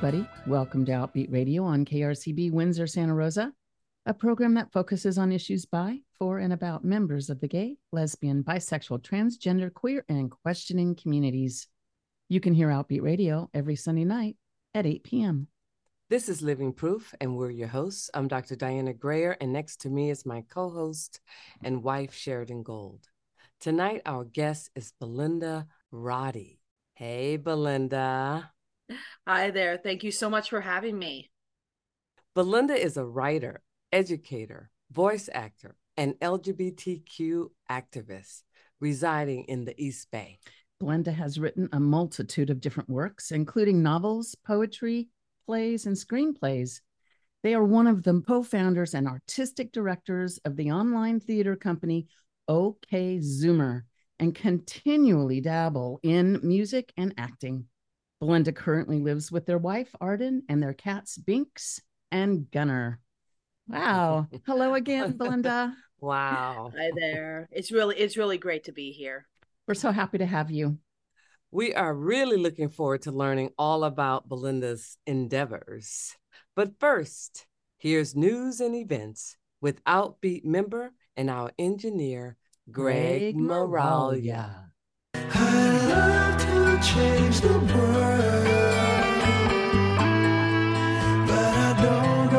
everybody. Welcome to Outbeat Radio on KRCB Windsor, Santa Rosa, a program that focuses on issues by, for, and about members of the gay, lesbian, bisexual, transgender, queer, and questioning communities. You can hear Outbeat Radio every Sunday night at 8 p.m. This is Living Proof, and we're your hosts. I'm Dr. Diana Grayer, and next to me is my co-host and wife, Sheridan Gold. Tonight, our guest is Belinda Roddy. Hey, Belinda. Hi there. Thank you so much for having me. Belinda is a writer, educator, voice actor, and LGBTQ activist residing in the East Bay. Belinda has written a multitude of different works, including novels, poetry, plays, and screenplays. They are one of the co-founders and artistic directors of the online theater company OK Zoomer and continually dabble in music and acting. Belinda currently lives with their wife, Arden, and their cats, Binks and Gunner. Wow. Hello again, Belinda. Wow. Hi there. It's really great to be here. We're so happy to have you. We are really looking forward to learning all about Belinda's endeavors. But first, here's news and events with Outbeat member and our engineer, Greg Moralia. I'd love to change the world, but I don't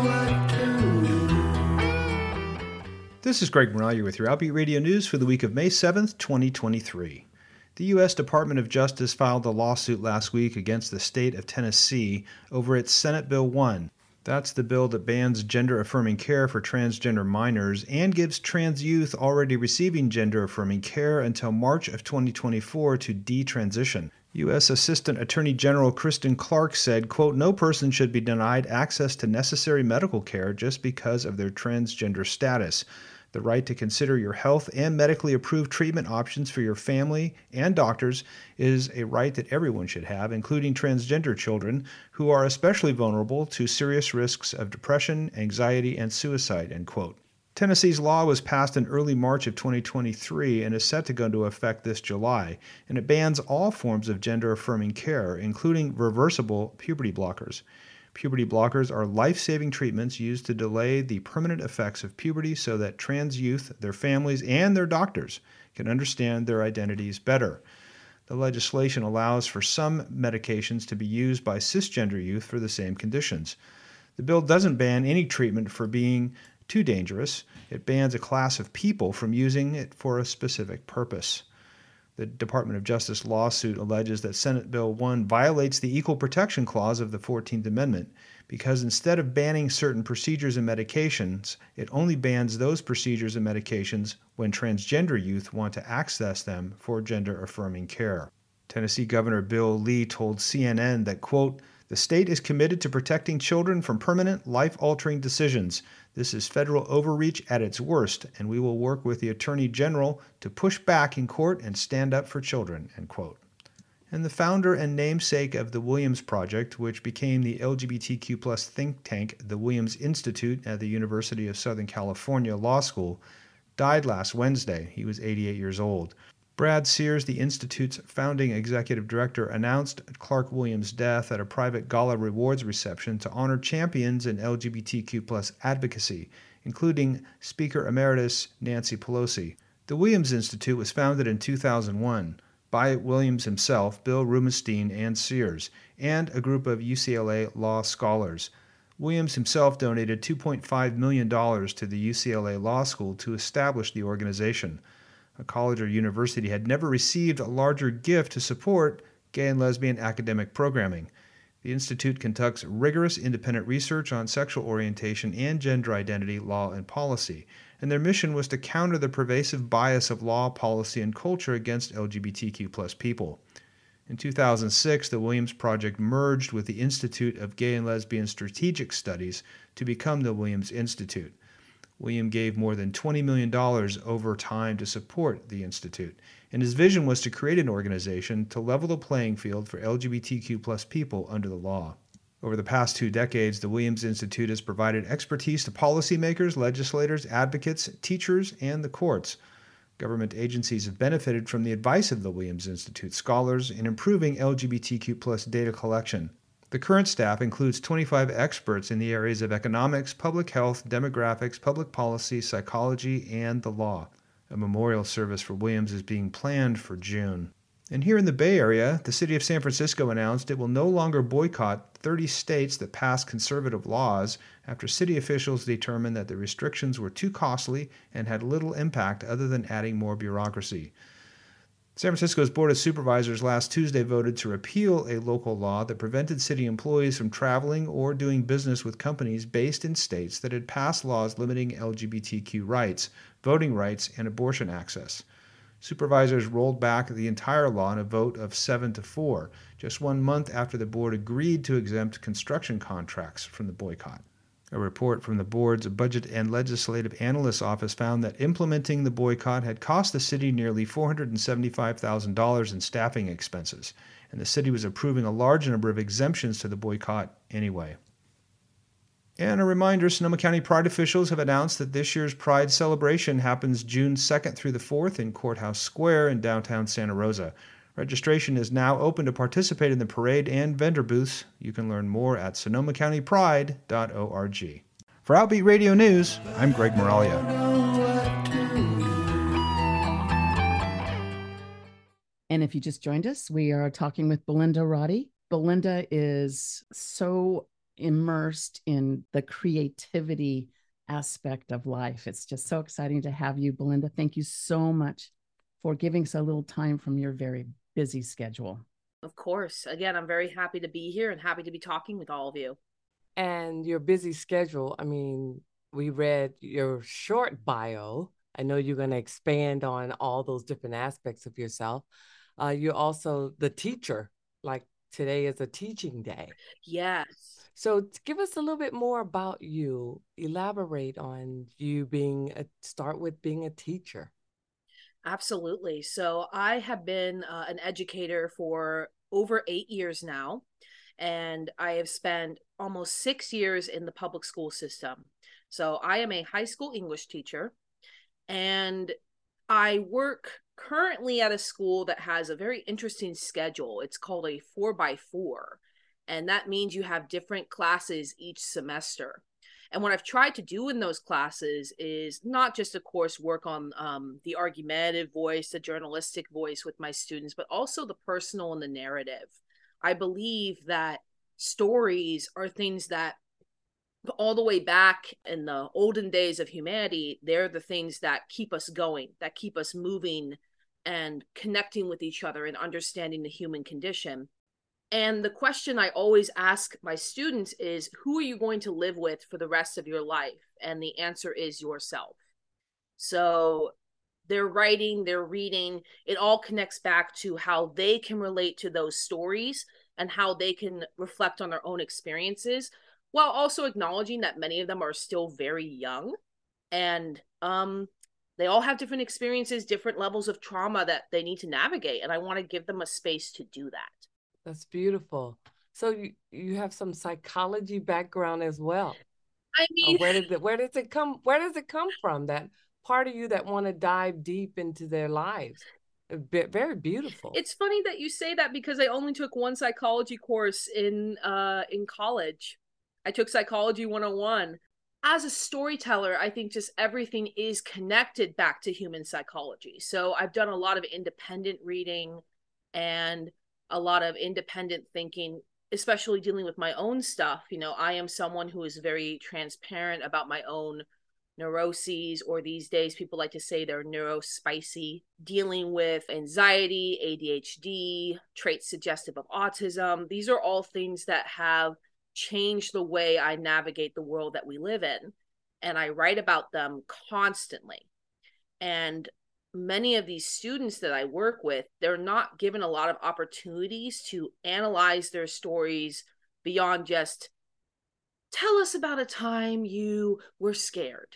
know what to do. This is Greg Moralia with your Outbeat Radio News for the week of May 7th, 2023. The U.S. Department of Justice filed a lawsuit last week against the state of Tennessee over its Senate Bill 1. That's the bill that bans gender-affirming care for transgender minors and gives trans youth already receiving gender-affirming care until March of 2024 to detransition. U.S. Assistant Attorney General Kristen Clarke said, quote, "No person should be denied access to necessary medical care just because of their transgender status. The right to consider your health and medically approved treatment options for your family and doctors is a right that everyone should have, including transgender children, who are especially vulnerable to serious risks of depression, anxiety, and suicide," end quote. Tennessee's law was passed in early March of 2023 and is set to go into effect this July, and it bans all forms of gender-affirming care, including reversible puberty blockers. Puberty blockers are life-saving treatments used to delay the permanent effects of puberty so that trans youth, their families, and their doctors can understand their identities better. The legislation allows for some medications to be used by cisgender youth for the same conditions. The bill doesn't ban any treatment for being too dangerous. It bans a class of people from using it for a specific purpose. The Department of Justice lawsuit alleges that Senate Bill 1 violates the Equal Protection Clause of the 14th Amendment because instead of banning certain procedures and medications, it only bans those procedures and medications when transgender youth want to access them for gender-affirming care. Tennessee Governor Bill Lee told CNN that, quote, "The state is committed to protecting children from permanent, life-altering decisions. This is federal overreach at its worst, and we will work with the Attorney General to push back in court and stand up for children," end quote. And the founder and namesake of the Williams Project, which became the LGBTQ+ think tank, the Williams Institute at the University of Southern California Law School, died last Wednesday. He was 88 years old. Brad Sears, the Institute's founding executive director, announced Clark Williams' death at a private gala rewards reception to honor champions in LGBTQ+ advocacy, including Speaker Emeritus Nancy Pelosi. The Williams Institute was founded in 2001 by Williams himself, Bill Rubenstein, and Sears, and a group of UCLA law scholars. Williams himself donated $2.5 million to the UCLA Law School to establish the organization. A college or university had never received a larger gift to support gay and lesbian academic programming. The Institute conducts rigorous independent research on sexual orientation and gender identity, law, and policy, and their mission was to counter the pervasive bias of law, policy, and culture against LGBTQ+ people. In 2006, the Williams Project merged with the Institute of Gay and Lesbian Strategic Studies to become the Williams Institute. William gave more than $20 million over time to support the Institute, and his vision was to create an organization to level the playing field for LGBTQ+ people under the law. Over the past 2 decades, the Williams Institute has provided expertise to policymakers, legislators, advocates, teachers, and the courts. Government agencies have benefited from the advice of the Williams Institute scholars in improving LGBTQ+ data collection. The current staff includes 25 experts in the areas of economics, public health, demographics, public policy, psychology, and the law. A memorial service for Williams is being planned for June. And here in the Bay Area, the city of San Francisco announced it will no longer boycott 30 states that passed conservative laws after city officials determined that the restrictions were too costly and had little impact other than adding more bureaucracy. San Francisco's Board of Supervisors last Tuesday voted to repeal a local law that prevented city employees from traveling or doing business with companies based in states that had passed laws limiting LGBTQ rights, voting rights, and abortion access. Supervisors rolled back the entire law in a vote of 7-4, just 1 month after the board agreed to exempt construction contracts from the boycott. A report from the board's Budget and Legislative Analysts Office found that implementing the boycott had cost the city nearly $475,000 in staffing expenses, and the city was approving a large number of exemptions to the boycott anyway. And a reminder, Sonoma County Pride officials have announced that this year's Pride celebration happens June 2nd through the 4th in Courthouse Square in downtown Santa Rosa. Registration is now open to participate in the parade and vendor booths. You can learn more at sonomacountypride.org. For Outbeat Radio News, I'm Greg Moralia. And if you just joined us, we are talking with Belinda Roddy. Belinda is so immersed in the creativity aspect of life. It's just so exciting to have you, Belinda. Thank you so much for giving us a little time from your very busy schedule. Of course. Again, I'm very happy to be here and happy to be talking with all of you. And your busy schedule, I mean, we read your short bio. I know you're going to expand on all those different aspects of yourself. You're also the teacher, like today is a teaching day. Yes. So give us a little bit more about you. Elaborate on you start with being a teacher. Absolutely. So I have been an educator for over 8 years now, and I have spent almost 6 years in the public school system. So I am a high school English teacher, and I work currently at a school that has a very interesting schedule. It's called a 4x4, and that means you have different classes each semester. And what I've tried to do in those classes is not just, of course, work on the argumentative voice, the journalistic voice with my students, but also the personal and the narrative. I believe that stories are things that all the way back in the olden days of humanity, they're the things that keep us going, that keep us moving and connecting with each other and understanding the human condition. And the question I always ask my students is, who are you going to live with for the rest of your life? And the answer is yourself. So their writing, their reading, it all connects back to how they can relate to those stories and how they can reflect on their own experiences, while also acknowledging that many of them are still very young. And they all have different experiences, different levels of trauma that they need to navigate. And I want to give them a space to do that. That's beautiful. So you have some psychology background as well. I mean, where does it come from? That part of you that want to dive deep into their lives. Very beautiful. It's funny that you say that because I only took one psychology course in college. I took Psychology 101. As a storyteller, I think just everything is connected back to human psychology. So I've done a lot of independent reading and a lot of independent thinking, especially dealing with my own stuff. You know, I am someone who is very transparent about my own neuroses, or these days people like to say they're neurospicy, dealing with anxiety, ADHD, traits suggestive of autism. These are all things that have changed the way I navigate the world that we live in. And I write about them constantly. And many of these students that I work with, they're not given a lot of opportunities to analyze their stories beyond just, tell us about a time you were scared,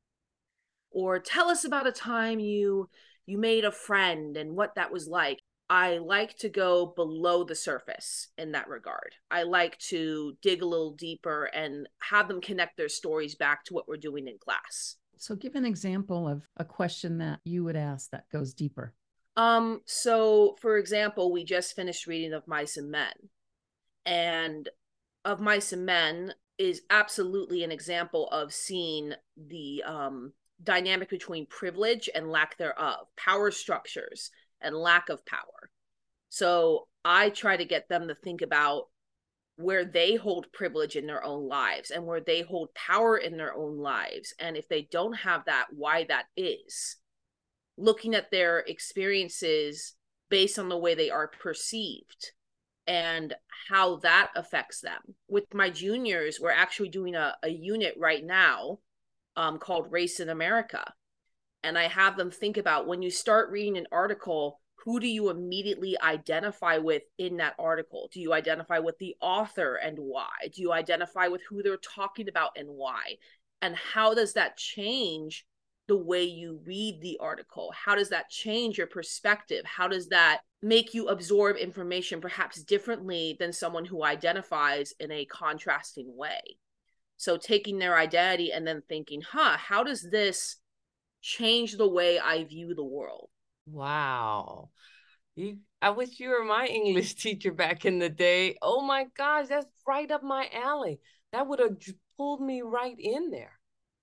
or tell us about a time you made a friend and what that was like. I like to go below the surface in that regard. I like to dig a little deeper and have them connect their stories back to what we're doing in class. So give an example of a question that you would ask that goes deeper. So for example, we just finished reading Of Mice and Men. And Of Mice and Men is absolutely an example of seeing the dynamic between privilege and lack thereof, power structures and lack of power. So I try to get them to think about where they hold privilege in their own lives and where they hold power in their own lives. And if they don't have that, why that is. Looking at their experiences based on the way they are perceived and how that affects them. With my juniors, we're actually doing a unit right now called Race in America. And I have them think about, when you start reading an article, who do you immediately identify with in that article? Do you identify with the author and why? Do you identify with who they're talking about and why? And how does that change the way you read the article? How does that change your perspective? How does that make you absorb information perhaps differently than someone who identifies in a contrasting way? So taking their identity and then thinking, how does this change the way I view the world? Wow. I wish you were my English teacher back in the day. Oh my gosh, that's right up my alley. That would have pulled me right in there,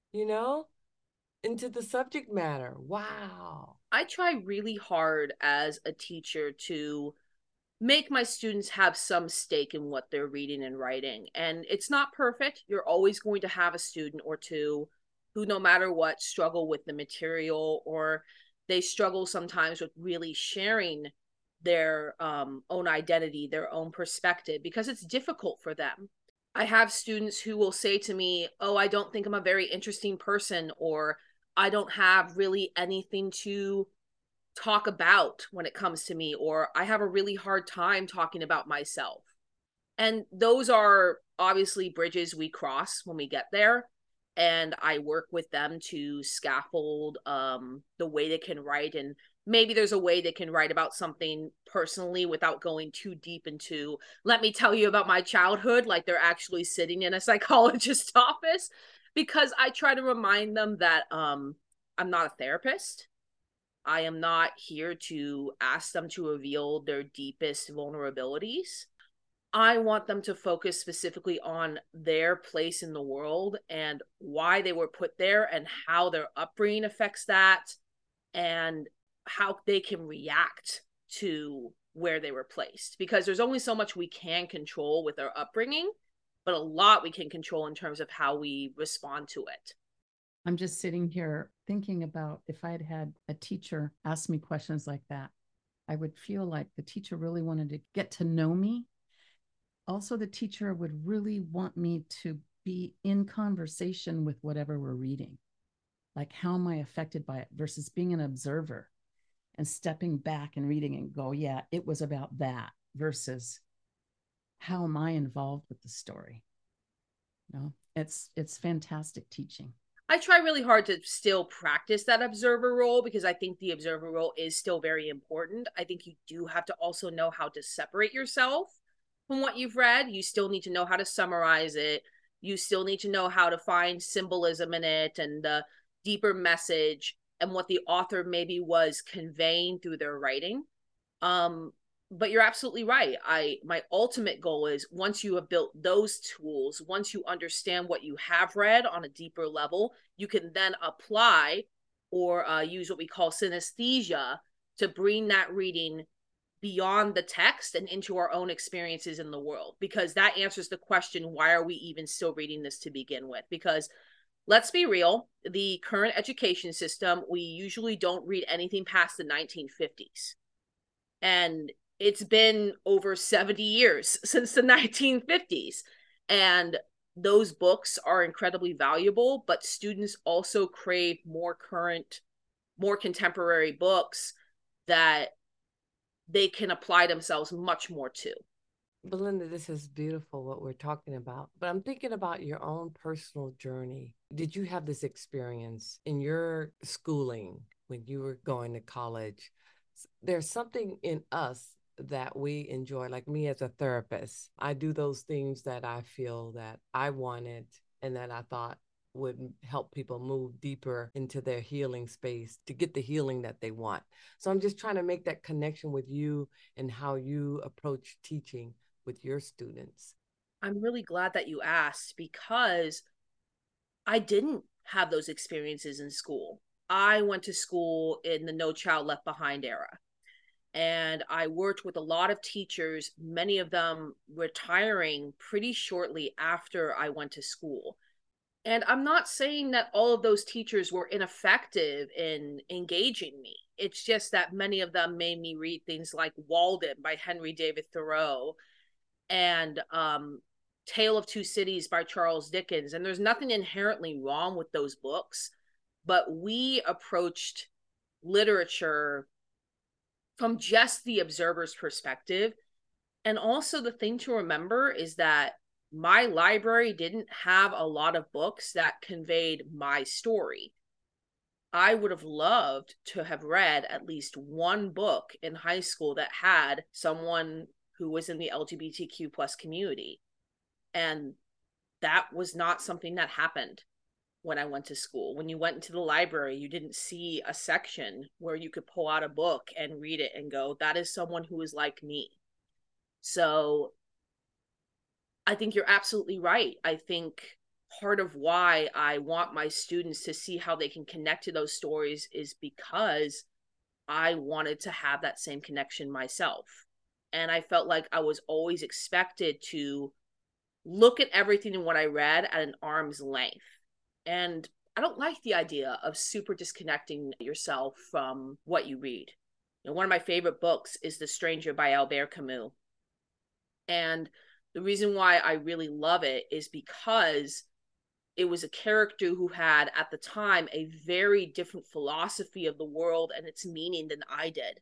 into the subject matter. Wow. I try really hard as a teacher to make my students have some stake in what they're reading and writing. And it's not perfect. You're always going to have a student or two who, no matter what, struggle with the material, or they struggle sometimes with really sharing their own identity, their own perspective, because it's difficult for them. I have students who will say to me, oh, I don't think I'm a very interesting person, or I don't have really anything to talk about when it comes to me, or I have a really hard time talking about myself. And those are obviously bridges we cross when we get there. And I work with them to scaffold the way they can write. And maybe there's a way they can write about something personally without going too deep into, let me tell you about my childhood, like they're actually sitting in a psychologist's office, because I try to remind them that I'm not a therapist. I am not here to ask them to reveal their deepest vulnerabilities. I want them to focus specifically on their place in the world and why they were put there and how their upbringing affects that and how they can react to where they were placed. Because there's only so much we can control with our upbringing, but a lot we can control in terms of how we respond to it. I'm just sitting here thinking about if I had had a teacher ask me questions like that, I would feel like the teacher really wanted to get to know me. Also, the teacher would really want me to be in conversation with whatever we're reading. Like, how am I affected by it versus being an observer and stepping back and reading and go, yeah, it was about that, versus how am I involved with the story? It's fantastic teaching. I try really hard to still practice that observer role because I think the observer role is still very important. I think you do have to also know how to separate yourself from what you've read. You still need to know how to summarize it. You still need to know how to find symbolism in it and the deeper message and what the author maybe was conveying through their writing. But you're absolutely right. My ultimate goal is, once you have built those tools, once you understand what you have read on a deeper level, you can then apply or use what we call synesthesia to bring that reading beyond the text and into our own experiences in the world. Because that answers the question, why are we even still reading this to begin with? Because let's be real, the current education system, we usually don't read anything past the 1950s. And it's been over 70 years since the 1950s. And those books are incredibly valuable, but students also crave more current, more contemporary books that they can apply themselves much more to. Belinda, this is beautiful what we're talking about, but I'm thinking about your own personal journey. Did you have this experience in your schooling when you were going to college? There's something in us that we enjoy, like me as a therapist. I do those things that I feel that I wanted and that I thought would help people move deeper into their healing space to get the healing that they want. So I'm just trying to make that connection with you and how you approach teaching with your students. I'm really glad that you asked, because I didn't have those experiences in school. I went to school in the No Child Left Behind era, and I worked with a lot of teachers, many of them retiring pretty shortly after I went to school. And I'm not saying that all of those teachers were ineffective in engaging me. It's just that many of them made me read things like Walden by Henry David Thoreau, and Tale of Two Cities by Charles Dickens. And there's nothing inherently wrong with those books, but we approached literature from just the observer's perspective. And also, the thing to remember is that my library didn't have a lot of books that conveyed my story. I would have loved to have read at least one book in high school that had someone who was in the LGBTQ plus community. And that was not something that happened when I went to school. When you went into the library, you didn't see a section where you could pull out a book and read it and go, that is someone who is like me. So I think you're absolutely right. I think part of why I want my students to see how they can connect to those stories is because I wanted to have that same connection myself. And I felt like I was always expected to look at everything in what I read at an arm's length. And I don't like the idea of super disconnecting yourself from what you read. You know, one of my favorite books is The Stranger by Albert Camus. And the reason why I really love it is because it was a character who had, at the time, a very different philosophy of the world and its meaning than I did.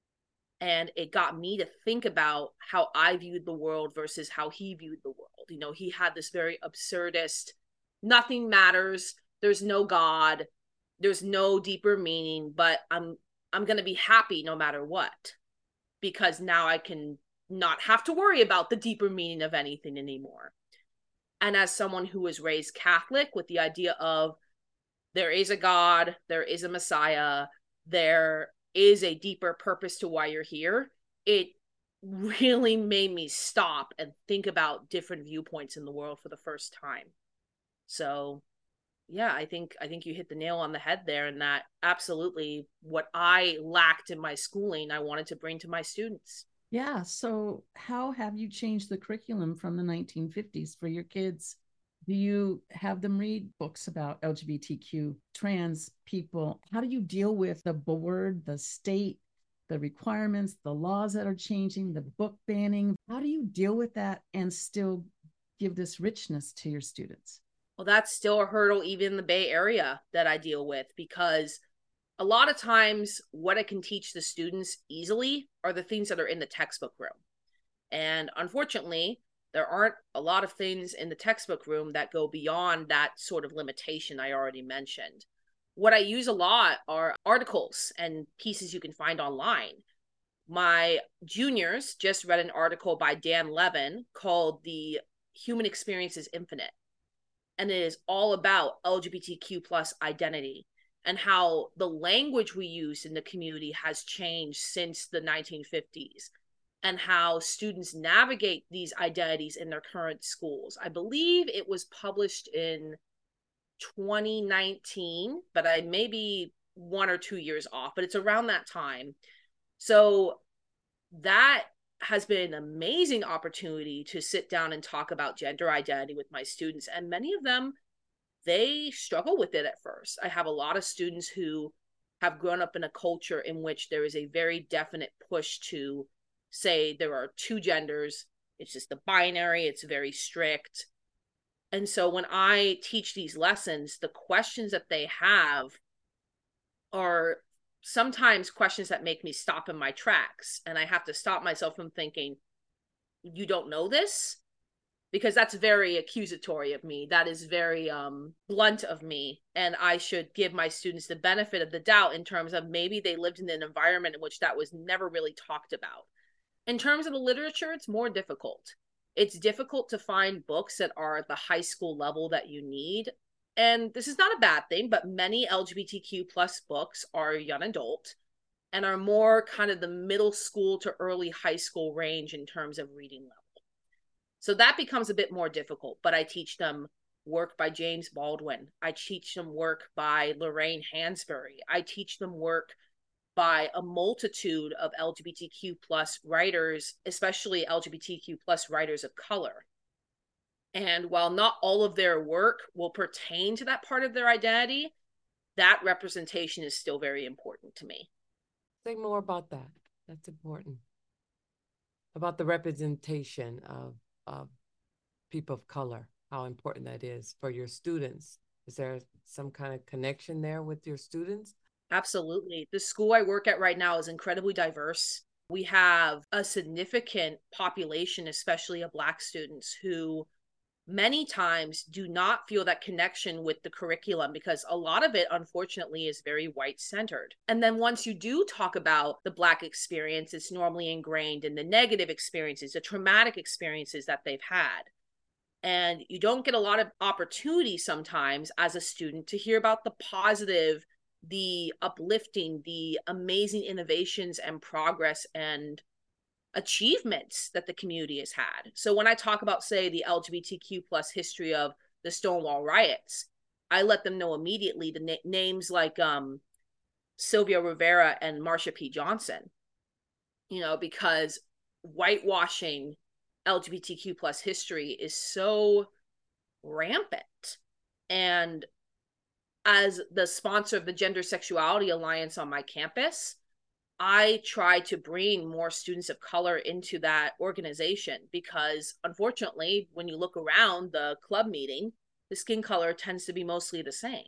And it got me to think about how I viewed the world versus how he viewed the world. You know, he had this very absurdist, nothing matters, there's no God, there's no deeper meaning, but I'm going to be happy no matter what, because now I can not have to worry about the deeper meaning of anything anymore. And as someone who was raised Catholic with the idea of there is a God, there is a Messiah, there is a deeper purpose to why you're here, it really made me stop and think about different viewpoints in the world for the first time. So yeah, I think you hit the nail on the head there, and that absolutely what I lacked in my schooling, I wanted to bring to my students. Yeah. So how have you changed the curriculum from the 1950s for your kids? Do you have them read books about LGBTQ, trans people? How do you deal with the board, the state, the requirements, the laws that are changing, the book banning? How do you deal with that and still give this richness to your students? Well, that's still a hurdle even in the Bay Area that I deal with, because a lot of times what I can teach the students easily are the things that are in the textbook room. And unfortunately, there aren't a lot of things in the textbook room that go beyond that sort of limitation I already mentioned. What I use a lot are articles and pieces you can find online. My juniors just read an article by Dan Levin called The Human Experience is Infinite. And it is all about LGBTQ plus identity and how the language we use in the community has changed since the 1950s, and how students navigate these identities in their current schools. I believe it was published in 2019, but I may be 1 or 2 years off, but it's around that time. So that has been an amazing opportunity to sit down and talk about gender identity with my students. And many of them, they struggle with it at first. I have a lot of students who have grown up in a culture in which there is a very definite push to say there are two genders. It's just the binary. It's very strict. And so when I teach these lessons, the questions that they have are sometimes questions that make me stop in my tracks. And I have to stop myself from thinking, you don't know this? Because that's very accusatory of me. That is very blunt of me. And I should give my students the benefit of the doubt in terms of maybe they lived in an environment in which that was never really talked about. In terms of the literature, it's more difficult. It's difficult to find books that are at the high school level that you need. And this is not a bad thing, but many LGBTQ plus books are young adult and are more kind of the middle school to early high school range in terms of reading level. So that becomes a bit more difficult, but I teach them work by James Baldwin. I teach them work by Lorraine Hansberry. I teach them work by a multitude of LGBTQ plus writers, especially LGBTQ plus writers of color. And while not all of their work will pertain to that part of their identity, that representation is still very important to me. Say more about that. That's important. About the representation of people of color, how important that is for your students. Is there some kind of connection there with your students? Absolutely. The school I work at right now is incredibly diverse. We have a significant population, especially of Black students, who many times do not feel that connection with the curriculum because a lot of it, unfortunately, is very white centered. And then once you do talk about the Black experience, it's normally ingrained in the negative experiences, the traumatic experiences that they've had. And you don't get a lot of opportunity sometimes as a student to hear about the positive, the uplifting, the amazing innovations and progress and achievements that the community has had. So when I talk about, say, the LGBTQ plus history of the Stonewall riots, I let them know immediately the names like Sylvia Rivera and Marsha P. Johnson, because whitewashing LGBTQ plus history is so rampant. And as the sponsor of the Gender Sexuality Alliance on my campus, I try to bring more students of color into that organization because, unfortunately, when you look around the club meeting, the skin color tends to be mostly the same.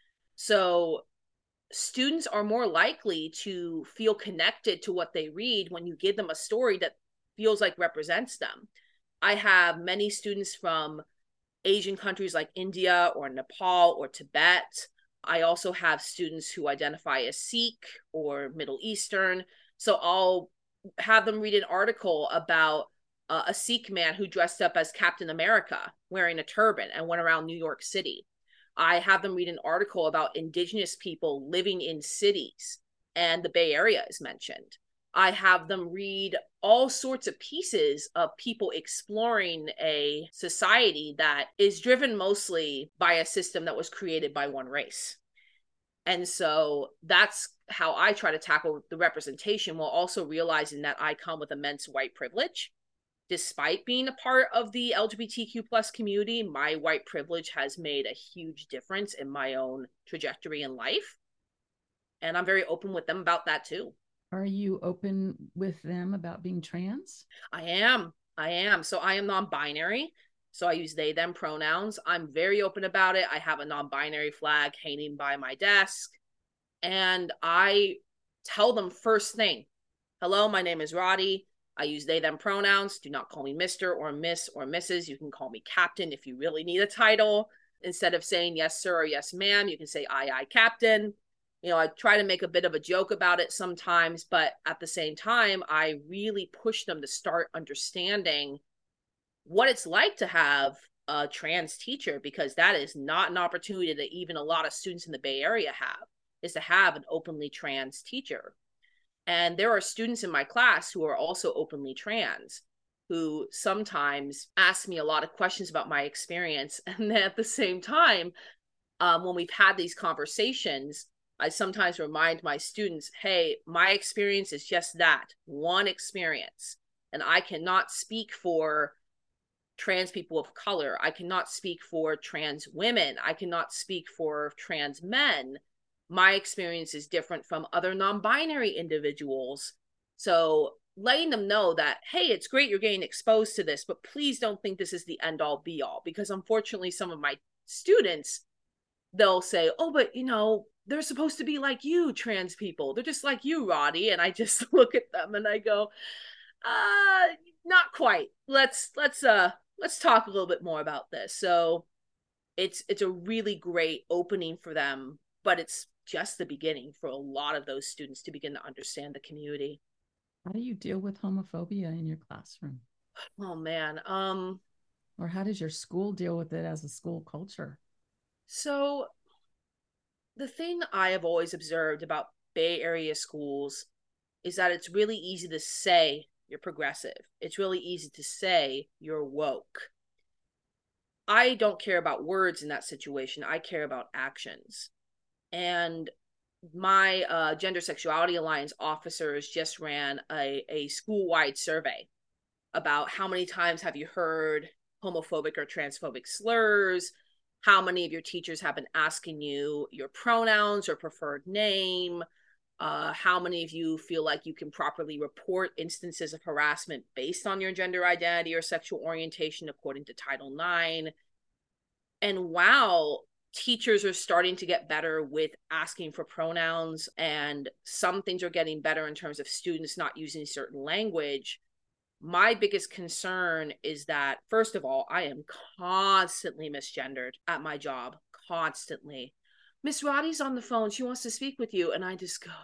So students are more likely to feel connected to what they read when you give them a story that feels like represents them. I have many students from Asian countries like India or Nepal or Tibet. I also have students who identify as Sikh or Middle Eastern. So I'll have them read an article about a Sikh man who dressed up as Captain America wearing a turban and went around New York City. I have them read an article about indigenous people living in cities, and the Bay Area is mentioned. I have them read all sorts of pieces of people exploring a society that is driven mostly by a system that was created by one race. And so that's how I try to tackle the representation, while also realizing that I come with immense white privilege. Despite being a part of the LGBTQ plus community, my white privilege has made a huge difference in my own trajectory in life. And I'm very open with them about that too. Are you open with them about being trans? I am. So I am non-binary. So I use they, them pronouns. I'm very open about it. I have a non-binary flag hanging by my desk. And I tell them first thing, hello, my name is Roddy. I use they, them pronouns. Do not call me Mr. or Miss or Mrs. You can call me Captain if you really need a title. Instead of saying yes, sir, or yes, ma'am, you can say I, Captain. I try to make a bit of a joke about it sometimes, but at the same time, I really push them to start understanding what it's like to have a trans teacher, because that is not an opportunity that even a lot of students in the Bay Area have, is to have an openly trans teacher. And there are students in my class who are also openly trans, who sometimes ask me a lot of questions about my experience. And then at the same time, when we've had these conversations, I sometimes remind my students, hey, my experience is just that, one experience. And I cannot speak for trans people of color. I cannot speak for trans women. I cannot speak for trans men. My experience is different from other non-binary individuals. So letting them know that, hey, it's great you're getting exposed to this, but please don't think this is the end all be all. Because unfortunately, some of my students, they'll say, oh, but they're supposed to be like you, trans people. They're just like you, Roddy. And I just look at them and I go, not quite. Let's talk a little bit more about this. So it's a really great opening for them, but it's just the beginning for a lot of those students to begin to understand the community. How do you deal with homophobia in your classroom? Oh man. Or how does your school deal with it as a school culture? So the thing I have always observed about Bay Area schools is that it's really easy to say you're progressive. It's really easy to say you're woke. I don't care about words in that situation. I care about actions. And my Gender Sexuality Alliance officers just ran a school-wide survey about how many times have you heard homophobic or transphobic slurs, how many of your teachers have been asking you your pronouns or preferred name, how many of you feel like you can properly report instances of harassment based on your gender identity or sexual orientation according to Title IX. And while teachers are starting to get better with asking for pronouns, and some things are getting better in terms of students not using certain language, my biggest concern is that, first of all, I am constantly misgendered at my job, constantly. Miss Roddy's on the phone. She wants to speak with you. And I just go,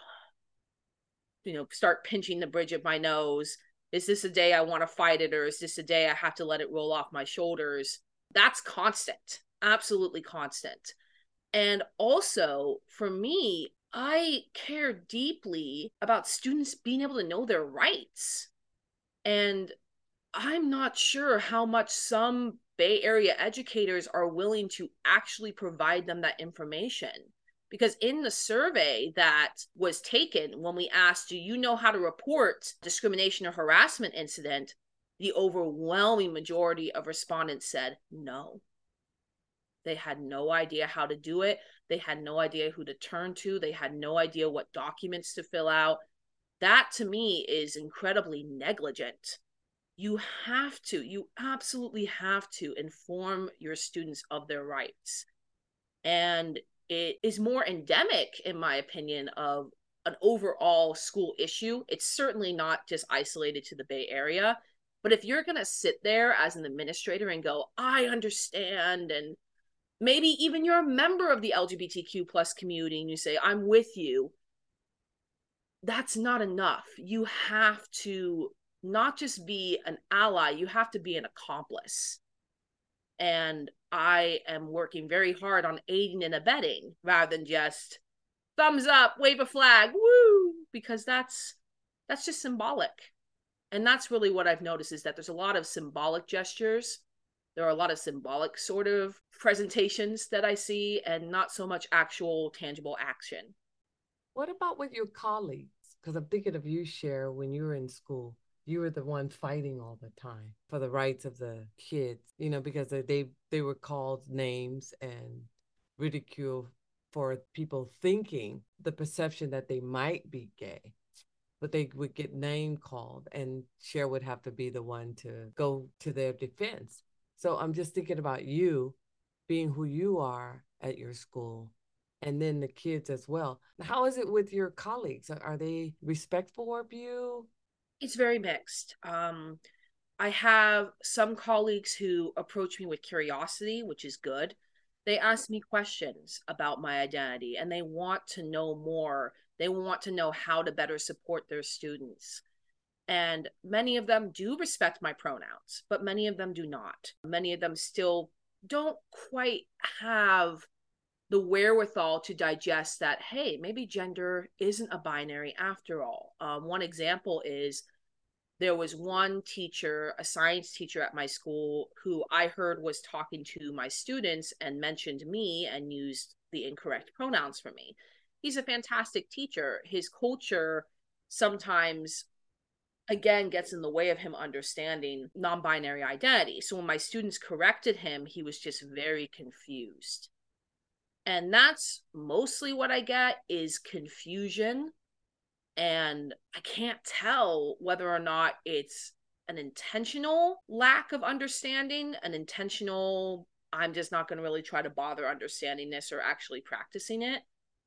start pinching the bridge of my nose. Is this a day I want to fight it, or is this a day I have to let it roll off my shoulders? That's constant, absolutely constant. And also, for me, I care deeply about students being able to know their rights. And I'm not sure how much some Bay Area educators are willing to actually provide them that information. Because in the survey that was taken, when we asked, do you know how to report discrimination or harassment incident, the overwhelming majority of respondents said no. They had no idea how to do it. They had no idea who to turn to. They had no idea what documents to fill out. That to me is incredibly negligent. You absolutely have to inform your students of their rights. And it is more endemic, in my opinion, of an overall school issue. It's certainly not just isolated to the Bay Area. But if you're going to sit there as an administrator and go, I understand, and maybe even you're a member of the LGBTQ plus community and you say, I'm with you, that's not enough. You have to not just be an ally, you have to be an accomplice. And I am working very hard on aiding and abetting rather than just thumbs up, wave a flag, woo, because that's just symbolic. And that's really what I've noticed, is that there's a lot of symbolic gestures. There are a lot of symbolic sort of presentations that I see, and not so much actual tangible action. What about with your colleagues? Because I'm thinking of you, Cher, when you were in school. You were the one fighting all the time for the rights of the kids, because they were called names and ridiculed for people thinking the perception that they might be gay. But they would get name called, and Cher would have to be the one to go to their defense. So I'm just thinking about you being who you are at your school, and then the kids as well. How is it with your colleagues? Are they respectful of you? It's very mixed. I have some colleagues who approach me with curiosity, which is good. They ask me questions about my identity, and they want to know more. They want to know how to better support their students. And many of them do respect my pronouns, but many of them do not. Many of them still don't quite have the wherewithal to digest that, hey, maybe gender isn't a binary after all. One example is there was one teacher, a science teacher at my school, who I heard was talking to my students and mentioned me and used the incorrect pronouns for me. He's a fantastic teacher. His culture sometimes, again, gets in the way of him understanding non-binary identity. So when my students corrected him, he was just very confused. And that's mostly what I get, is confusion. And I can't tell whether or not it's an intentional lack of understanding, an intentional, I'm just not going to really try to bother understanding this or actually practicing it.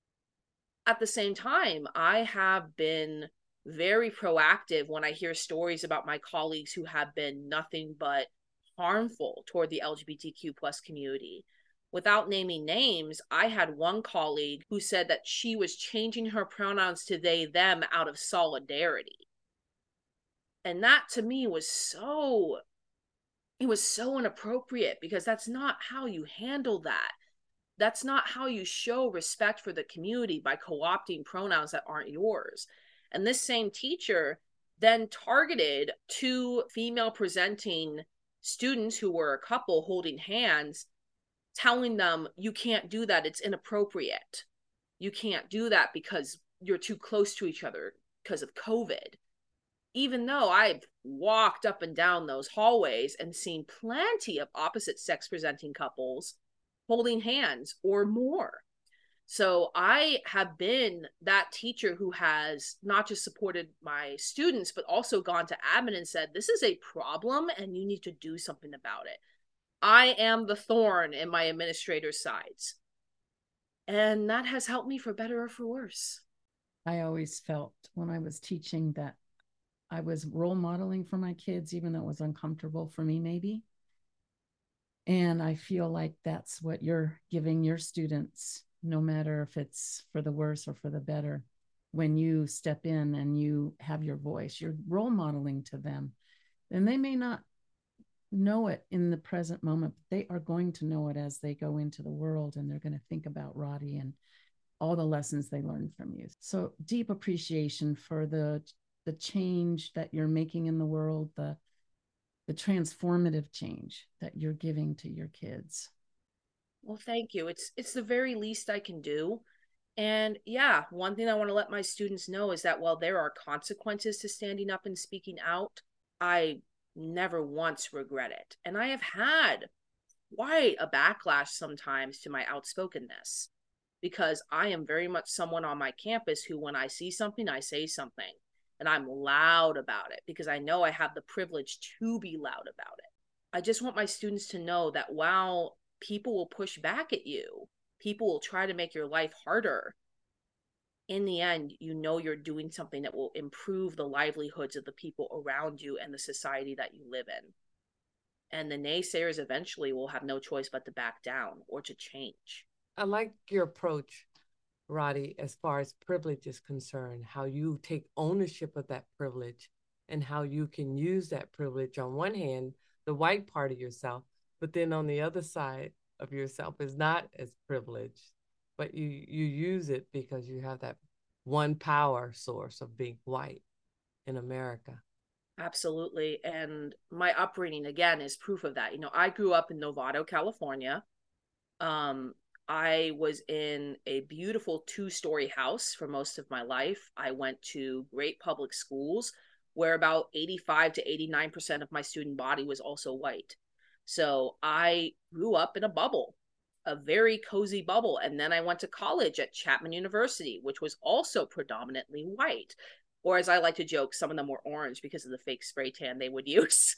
At the same time, I have been very proactive when I hear stories about my colleagues who have been nothing but harmful toward the LGBTQ plus community. Without naming names, I had one colleague who said that she was changing her pronouns to they, them out of solidarity. And that to me was so inappropriate, because that's not how you handle that. That's not how you show respect for the community, by co-opting pronouns that aren't yours. And this same teacher then targeted two female presenting students who were a couple holding hands, telling them, you can't do that. It's inappropriate. You can't do that because you're too close to each other because of COVID. Even though I've walked up and down those hallways and seen plenty of opposite sex presenting couples holding hands or more. So I have been that teacher who has not just supported my students, but also gone to admin and said, this is a problem and you need to do something about it. I am the thorn in my administrator's sides. And that has helped me for better or for worse. I always felt when I was teaching that I was role modeling for my kids, even though it was uncomfortable for me, maybe. And I feel like that's what you're giving your students, no matter if it's for the worse or for the better. When you step in and you have your voice, you're role modeling to them. And they may not know it in the present moment, but they are going to know it as they go into the world, and they're going to think about Roddy and all the lessons they learned from you. So deep appreciation for the change that you're making in the world, the transformative change that you're giving to your kids. Well, thank you. It's the very least I can do. And yeah, one thing I want to let my students know is that while there are consequences to standing up and speaking out, I never once regret it. And I have had quite a backlash sometimes to my outspokenness, because I am very much someone on my campus who, when I see something, I say something. And I'm loud about it because I know I have the privilege to be loud about it. I just want my students to know that while people will push back at you, people will try to make your life harder, in the end, you know you're doing something that will improve the livelihoods of the people around you and the society that you live in. And the naysayers eventually will have no choice but to back down or to change. I like your approach, Roddy, as far as privilege is concerned, how you take ownership of that privilege and how you can use that privilege. On one hand, the white part of yourself, but then on the other side of yourself is not as privileged, but you use it because you have that one power source of being white in America. Absolutely. And my upbringing, again, is proof of that. You know, I grew up in Novato, California. I was in a beautiful 2-story house for most of my life. I went to great public schools where about 85 to 89% of my student body was also white. So I grew up in a bubble, a very cozy bubble. And then I went to college at Chapman University, which was also predominantly white. Or as I like to joke, some of them were orange because of the fake spray tan they would use.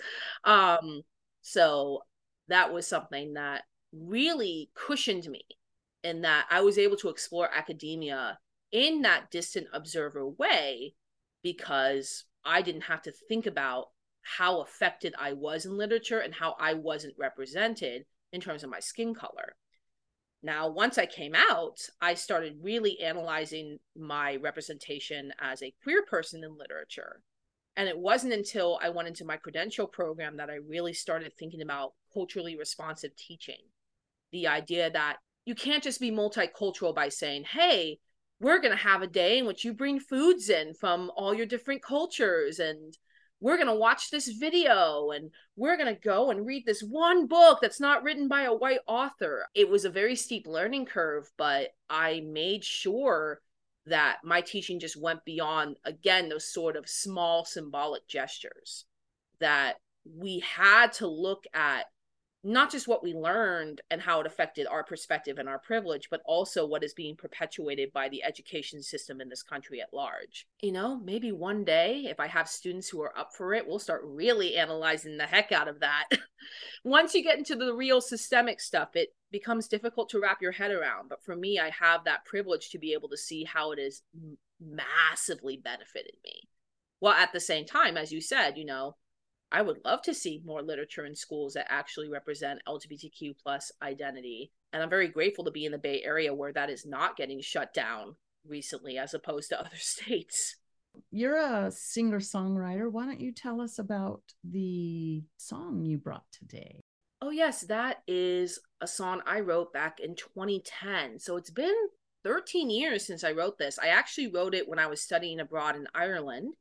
So that was something that really cushioned me, in that I was able to explore academia in that distant observer way, because I didn't have to think about how affected I was in literature and how I wasn't represented in terms of my skin color. Now, once I came out, I started really analyzing my representation as a queer person in literature. And it wasn't until I went into my credential program that I really started thinking about culturally responsive teaching. The idea that you can't just be multicultural by saying, hey, we're going to have a day in which you bring foods in from all your different cultures, and we're going to watch this video, and we're going to go and read this one book that's not written by a white author. It was a very steep learning curve, but I made sure that my teaching just went beyond, again, those sort of small symbolic gestures, that we had to look at not just what we learned and how it affected our perspective and our privilege, but also what is being perpetuated by the education system in this country at large. You know, maybe one day, if I have students who are up for it, we'll start really analyzing the heck out of that. Once you get into the real systemic stuff, it becomes difficult to wrap your head around. But for me, I have that privilege to be able to see how it has massively benefited me. While at the same time, as you said, you know, I would love to see more literature in schools that actually represent LGBTQ plus identity. And I'm very grateful to be in the Bay Area where that is not getting shut down recently, as opposed to other states. You're a singer-songwriter. Why don't you tell us about the song you brought today? Oh, yes, that is a song I wrote back in 2010. So it's been 13 years since I wrote this. I actually wrote it when I was studying abroad in Ireland.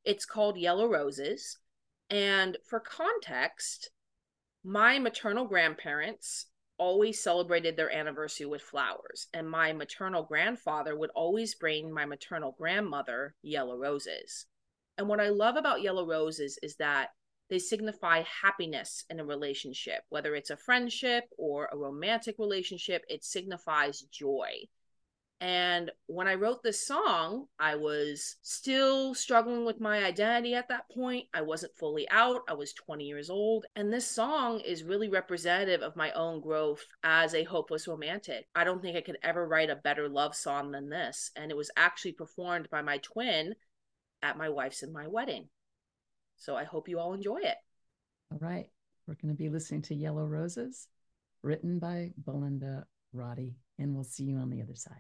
It's called Yellow Roses. And for context, my maternal grandparents always celebrated their anniversary with flowers. And my maternal grandfather would always bring my maternal grandmother yellow roses. And what I love about yellow roses is that they signify happiness in a relationship, whether it's a friendship or a romantic relationship, it signifies joy. And when I wrote this song, I was still struggling with my identity at that point. I wasn't fully out. I was 20 years old. And this song is really representative of my own growth as a hopeless romantic. I don't think I could ever write a better love song than this. And it was actually performed by my twin at my wife's and my wedding. So I hope you all enjoy it. All right. We're going to be listening to Yellow Roses, written by Belinda Roddy. And we'll see you on the other side.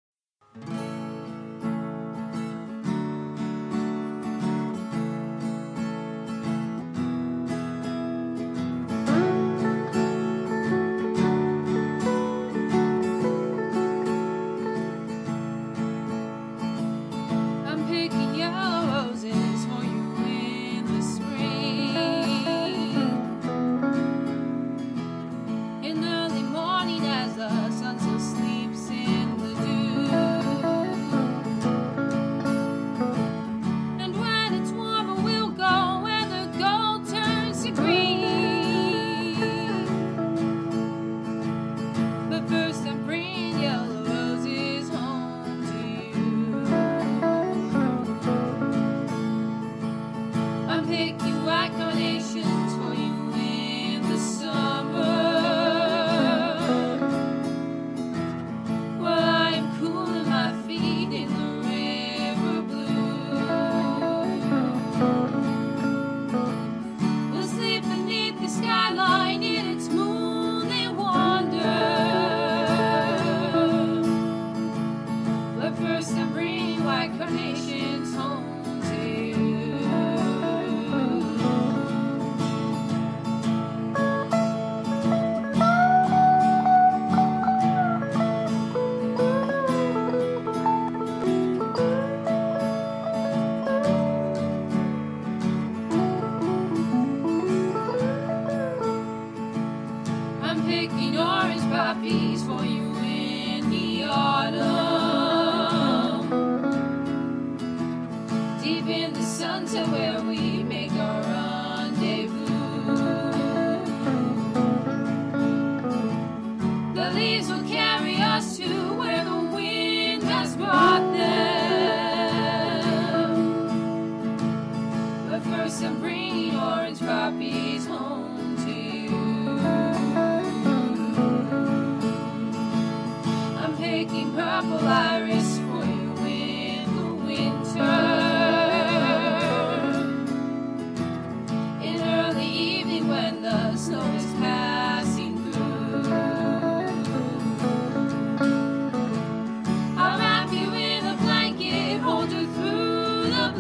I'm picking yellow roses for you in the spring. In the early morning as the sun still sleeps in the dew. And when it's warmer we'll go where the gold turns to green. But first I'm bringing yellow roses home to you. I'm picking white carnations for you in the summer. While I am cooling my feet in the river blue. We'll sleep beneath the skyline in its moonlit wonder. But first I'm bringing white carnations home to you. I'm picking orange poppies for you in the autumn. Deep in the sunset where we make our rendezvous. The leaves will carry us to where the wind has brought them. But first I'm bringing orange poppies home to you. I'm picking purple iris for you in the winter. In early evening when the snow is passing through. I'll wrap you in a blanket, hold you through the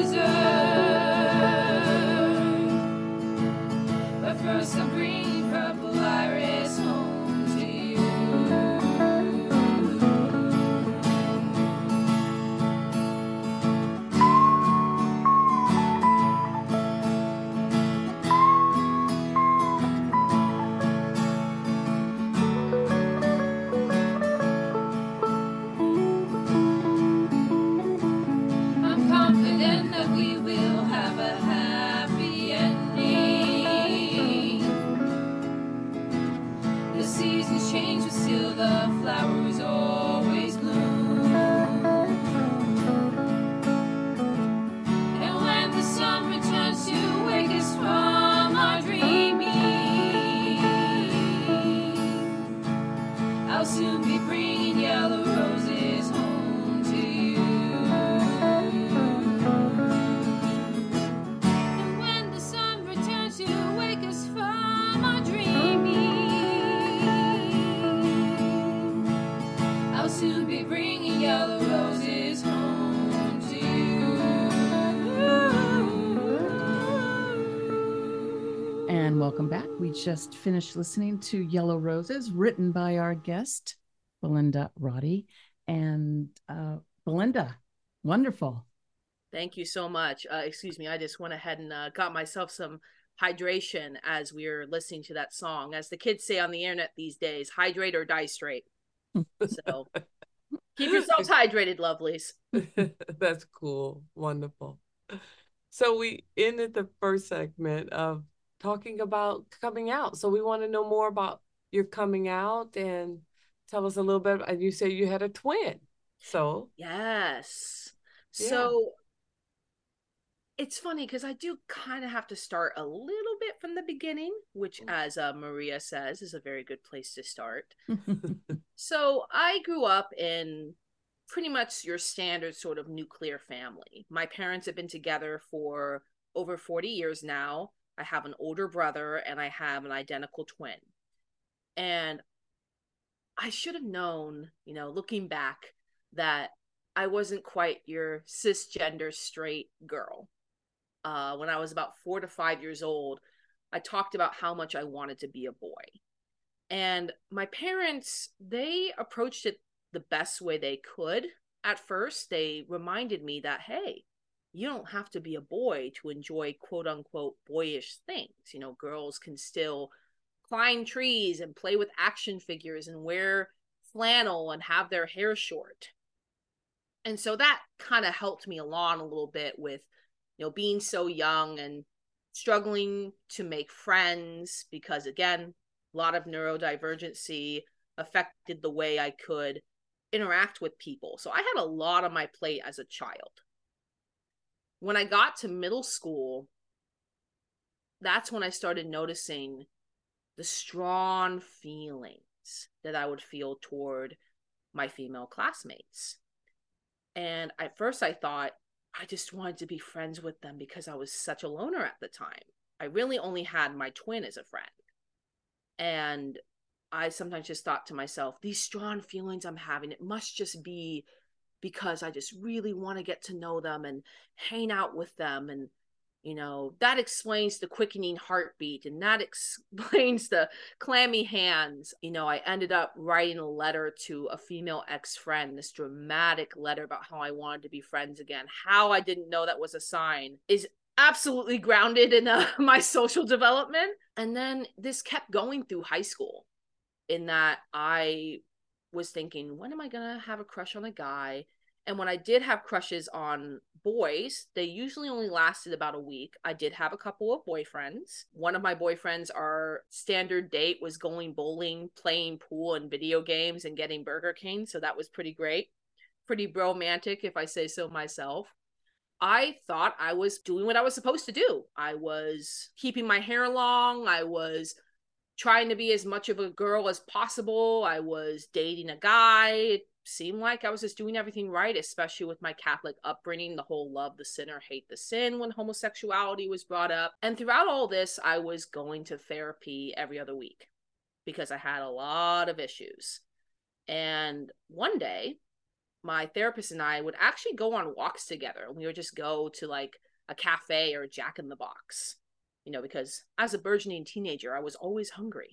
blizzard. But first I'm bringing purple iris home to you. I'm confident that we will have a happy ending. The seasons change, but still the flowers always bloom. And when the sun returns to wake us from our dreaming, I'll soon be bringing yellow roses home to you. And when the sun returns to wake us from our dreaming, I'll soon be bringing yellow roses home to you. And welcome back. We just finished listening to Yellow Roses, written by our guest, Belinda Roddy. And Belinda, wonderful. Thank you so much. Excuse me, I just went ahead and got myself some hydration as we were listening to that song. As the kids say on the internet these days, hydrate or die straight. So keep yourselves hydrated, lovelies. That's cool. Wonderful. So we ended the first segment of talking about coming out. So we want to know more about your coming out and tell us a little bit. And you say you had a twin. So Yes. Yeah. So it's funny because I do kind of have to start a little bit from the beginning, which, as Maria says, is a very good place to start. So I grew up in pretty much your standard sort of nuclear family. My parents have been together for over 40 years now. I have an older brother and I have an identical twin. And I should have known, looking back, that I wasn't quite your cisgender straight girl. When I was about 4 to 5 years old, I talked about how much I wanted to be a boy. And my parents, they approached it the best way they could. At first, they reminded me that, hey, you don't have to be a boy to enjoy quote unquote boyish things. Girls can still climb trees and play with action figures and wear flannel and have their hair short. And so that kind of helped me along a little bit with, being so young and struggling to make friends because, again, a lot of neurodivergency affected the way I could interact with people. So I had a lot on my plate as a child. When I got to middle school, that's when I started noticing the strong feelings that I would feel toward my female classmates. And at first I thought I just wanted to be friends with them because I was such a loner at the time. I really only had my twin as a friend. And I sometimes just thought to myself, these strong feelings I'm having, it must just be because I just really want to get to know them and hang out with them. And, that explains the quickening heartbeat and that explains the clammy hands. I ended up writing a letter to a female ex-friend, this dramatic letter about how I wanted to be friends again. How I didn't know that was a sign is absolutely grounded in my social development. And then this kept going through high school, in that I was thinking, when am I going to have a crush on a guy? And when I did have crushes on boys, they usually only lasted about a week. I did have a couple of boyfriends. One of my boyfriends, our standard date was going bowling, playing pool and video games, and getting Burger King. So that was pretty great. Pretty romantic, if I say so myself. I thought I was doing what I was supposed to do. I was keeping my hair long. I was trying to be as much of a girl as possible. I was dating a guy. It seemed like I was just doing everything right, especially with my Catholic upbringing, the whole love the sinner, hate the sin when homosexuality was brought up. And throughout all this, I was going to therapy every other week because I had a lot of issues. And one day, my therapist and I would actually go on walks together. We would just go to like a cafe or a Jack in the Box, because as a burgeoning teenager, I was always hungry.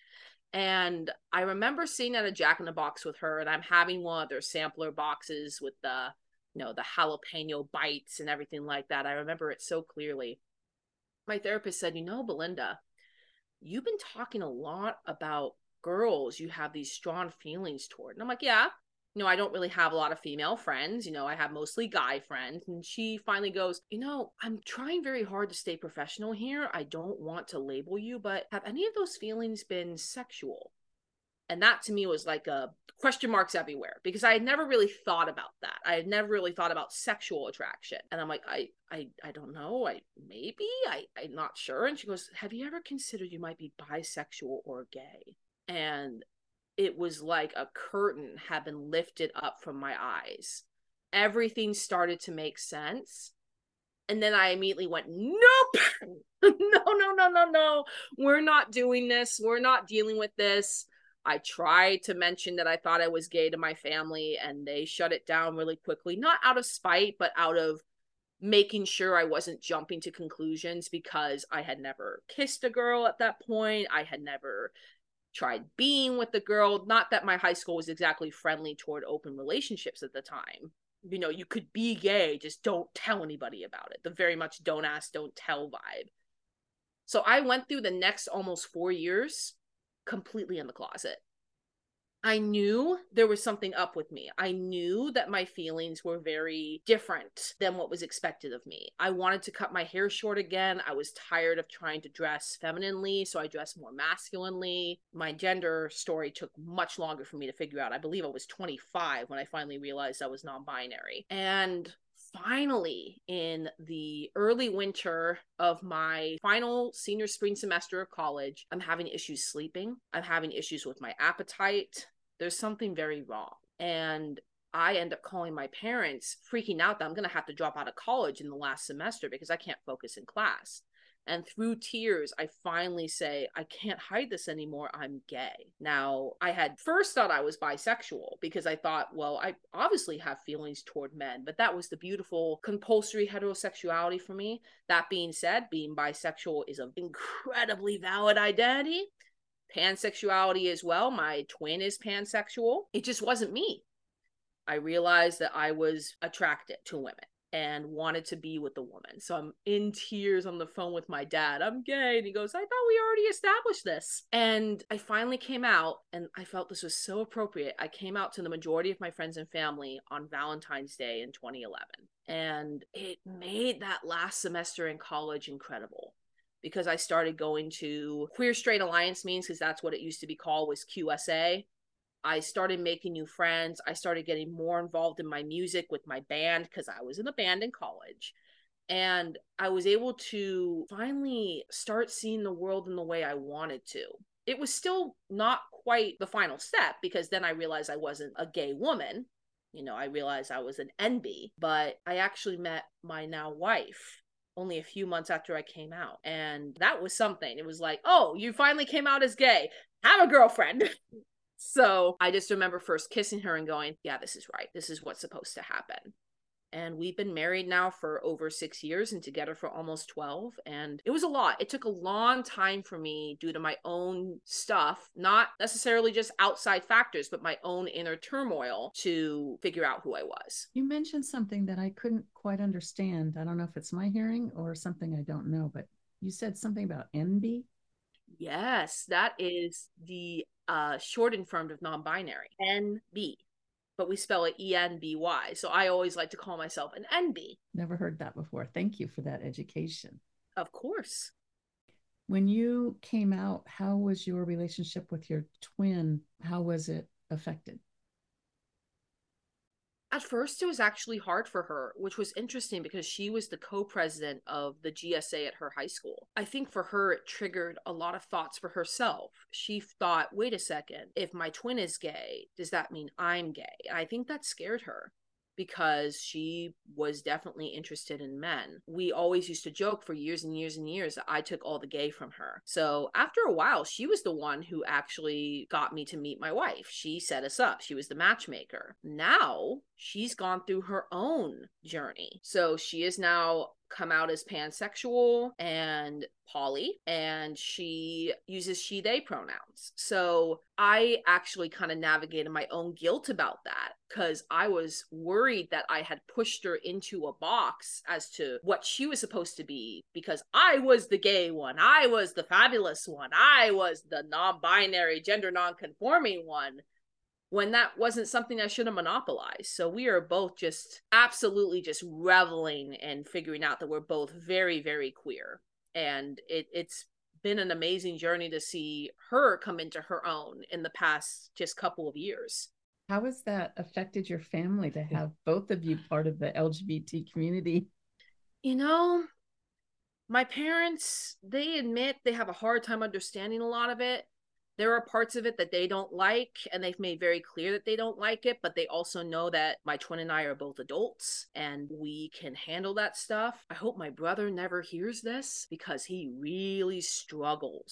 And I remember sitting at a Jack in the Box with her, and I'm having one of their sampler boxes with the jalapeno bites and everything like that. I remember it so clearly. My therapist said, Belinda, you've been talking a lot about girls you have these strong feelings toward. And I'm like, yeah. I don't really have a lot of female friends. I have mostly guy friends. And she finally goes, I'm trying very hard to stay professional here. I don't want to label you, but have any of those feelings been sexual? And that to me was like a question marks everywhere, because I had never really thought about that. I had never really thought about sexual attraction. And I'm like, I don't know. I'm not sure. And she goes, have you ever considered you might be bisexual or gay? And it was like a curtain had been lifted up from my eyes. Everything started to make sense. And then I immediately went, nope, no. We're not doing this. We're not dealing with this. I tried to mention that I thought I was gay to my family, and they shut it down really quickly, not out of spite, but out of making sure I wasn't jumping to conclusions, because I had never kissed a girl at that point. I had never tried being with the girl. Not that my high school was exactly friendly toward open relationships at the time. You know, you could be gay, just don't tell anybody about it. The very much don't ask, don't tell vibe. So I went through the next almost 4 years completely in the closet. I knew there was something up with me. I knew that my feelings were very different than what was expected of me. I wanted to cut my hair short again. I was tired of trying to dress femininely, so I dressed more masculinely. My gender story took much longer for me to figure out. I believe I was 25 when I finally realized I was non-binary. And finally, in the early winter of my final senior spring semester of college, I'm having issues sleeping. I'm having issues with my appetite. There's something very wrong. And I end up calling my parents, freaking out that I'm going to have to drop out of college in the last semester because I can't focus in class. And through tears, I finally say, I can't hide this anymore. I'm gay. Now, I had first thought I was bisexual because I thought, well, I obviously have feelings toward men, but that was the beautiful compulsory heterosexuality for me. That being said, being bisexual is an incredibly valid identity. Pansexuality as well. My twin is pansexual. It just wasn't me. I realized that I was attracted to women and wanted to be with a woman. So I'm in tears on the phone with my dad. I'm gay. And he goes, I thought we already established this. And I finally came out, and I felt this was so appropriate. I came out to the majority of my friends and family on Valentine's Day in 2011. And it made that last semester in college incredible, because I started going to Queer Straight Alliance meetings, because that's what it used to be called, was QSA. I started making new friends. I started getting more involved in my music with my band, because I was in a band in college. And I was able to finally start seeing the world in the way I wanted to. It was still not quite the final step, because then I realized I wasn't a gay woman. You know, I realized I was an NB, but I actually met my now wife only a few months after I came out. And that was something. It was like, oh, you finally came out as gay. Have a girlfriend. So I just remember first kissing her and going, yeah, this is right. This is what's supposed to happen. And we've been married now for over 6 years and together for almost 12. And it was a lot. It took a long time for me due to my own stuff, not necessarily just outside factors, but my own inner turmoil to figure out who I was. You mentioned something that I couldn't quite understand. I don't know if it's my hearing or something I don't know, but you said something about NB? Yes, that is the shortened form of non-binary, NB. But we spell it E-N-B-Y. So I always like to call myself an NB. Never heard that before. Thank you for that education. Of course. When you came out, how was your relationship with your twin? How was it affected? At first, it was actually hard for her, which was interesting because she was the co-president of the GSA at her high school. I think for her, it triggered a lot of thoughts for herself. She thought, wait a second, if my twin is gay, does that mean I'm gay? And I think that scared her, because she was definitely interested in men. We always used to joke for years and years and years that I took all the gay from her. So after a while, she was the one who actually got me to meet my wife. She set us up. She was the matchmaker. Now she's gone through her own journey. So she is now come out as pansexual and poly, and she uses she, they pronouns. So I actually kind of navigated my own guilt about that, because I was worried that I had pushed her into a box as to what she was supposed to be, because I was the gay one, I was the fabulous one, I was the non-binary, gender non-conforming one, when that wasn't something I should have monopolized. So we are both just absolutely just reveling and figuring out that we're both very, very queer. And it's been an amazing journey to see her come into her own in the past just couple of years. How has that affected your family to have both of you part of the LGBT community? You know, my parents, they admit they have a hard time understanding a lot of it. There are parts of it that they don't like, and they've made very clear that they don't like it, but they also know that my twin and I are both adults and we can handle that stuff. I hope my brother never hears this, because he really struggles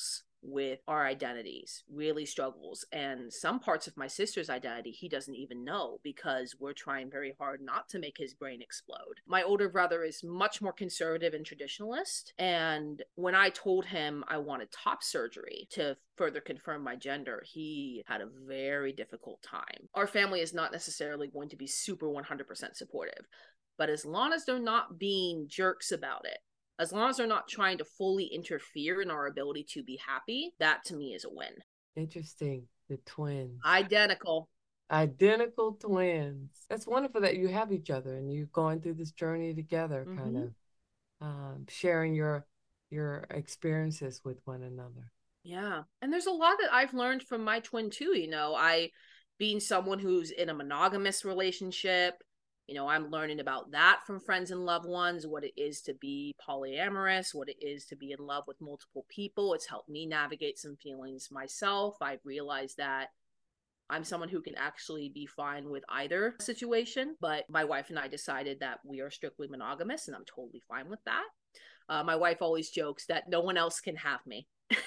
with our identities, really struggles. And some parts of my sister's identity, he doesn't even know because we're trying very hard not to make his brain explode. My older brother is much more conservative and traditionalist. And when I told him I wanted top surgery to further confirm my gender, he had a very difficult time. Our family is not necessarily going to be super 100% supportive, but as long as they're not being jerks about it, as long as they're not trying to fully interfere in our ability to be happy, that to me is a win. Interesting. The twins. Identical. Identical twins. That's wonderful that you have each other and you're going through this journey together, kind of sharing your experiences with one another. Yeah. And there's a lot that I've learned from my twin too. I being someone who's in a monogamous relationship, I'm learning about that from friends and loved ones, what it is to be polyamorous, what it is to be in love with multiple people. It's helped me navigate some feelings myself. I've realized that I'm someone who can actually be fine with either situation, but my wife and I decided that we are strictly monogamous, and I'm totally fine with that. My wife always jokes that no one else can have me.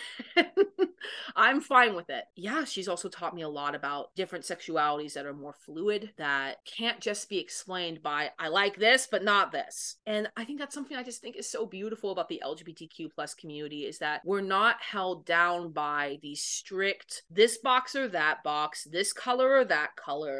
I'm fine with it. Yeah, she's also taught me a lot about different sexualities that are more fluid, that can't just be explained by, I like this, but not this. And I think that's something I just think is so beautiful about the LGBTQ plus community, is that we're not held down by these strict, this box or that box, this color or that color.